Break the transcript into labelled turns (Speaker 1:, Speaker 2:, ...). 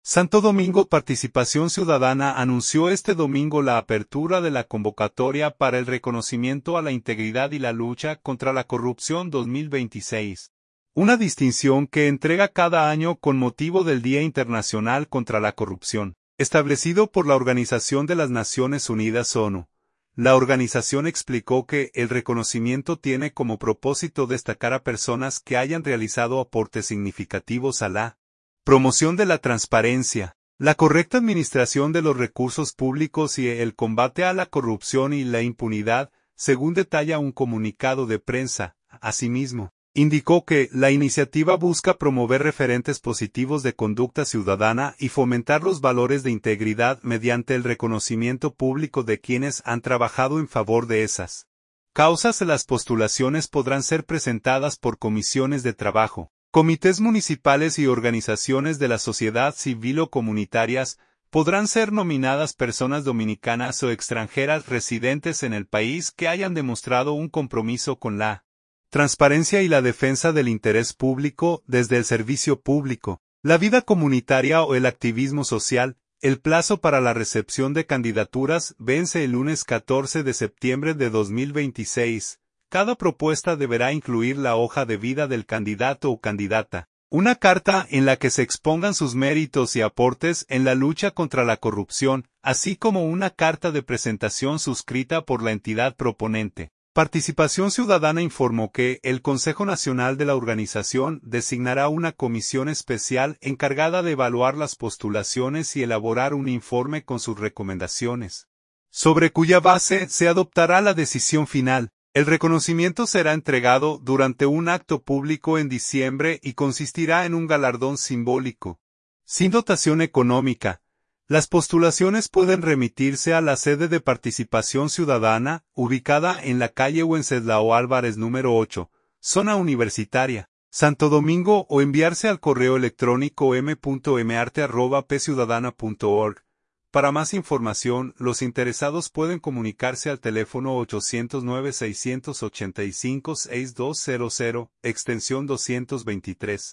Speaker 1: Santo Domingo Participación Ciudadana anunció este domingo la apertura de la convocatoria para el reconocimiento a la integridad y la lucha contra la corrupción 2026. Una distinción que entrega cada año con motivo del Día Internacional contra la Corrupción, establecido por la Organización de las Naciones Unidas ONU. La organización explicó que el reconocimiento tiene como propósito destacar a personas que hayan realizado aportes significativos a la promoción de la transparencia, la correcta administración de los recursos públicos y el combate a la corrupción y la impunidad, según detalla un comunicado de prensa. Asimismo, indicó que la iniciativa busca promover referentes positivos de conducta ciudadana y fomentar los valores de integridad mediante el reconocimiento público de quienes han trabajado en favor de esas causas. Las postulaciones podrán ser presentadas por comisiones de trabajo, comités municipales y organizaciones de la sociedad civil o comunitarias. Podrán ser nominadas personas dominicanas o extranjeras residentes en el país que hayan demostrado un compromiso con la transparencia y la defensa del interés público desde el servicio público, la vida comunitaria o el activismo social. El plazo para la recepción de candidaturas vence el lunes 14 de septiembre de 2026. Cada propuesta deberá incluir la hoja de vida del candidato o candidata, una carta en la que se expongan sus méritos y aportes en la lucha contra la corrupción, así como una carta de presentación suscrita por la entidad proponente. Participación Ciudadana informó que el Consejo Nacional de la organización designará una comisión especial encargada de evaluar las postulaciones y elaborar un informe con sus recomendaciones, sobre cuya base se adoptará la decisión final. El reconocimiento será entregado durante un acto público en diciembre y consistirá en un galardón simbólico, sin dotación económica. Las postulaciones pueden remitirse a la sede de Participación Ciudadana, ubicada en la calle Wenceslao Álvarez número 8, zona universitaria, Santo Domingo, o enviarse al correo electrónico m.marte@pciudadana.org. Para más información, los interesados pueden comunicarse al teléfono 809-685-6200, extensión 223.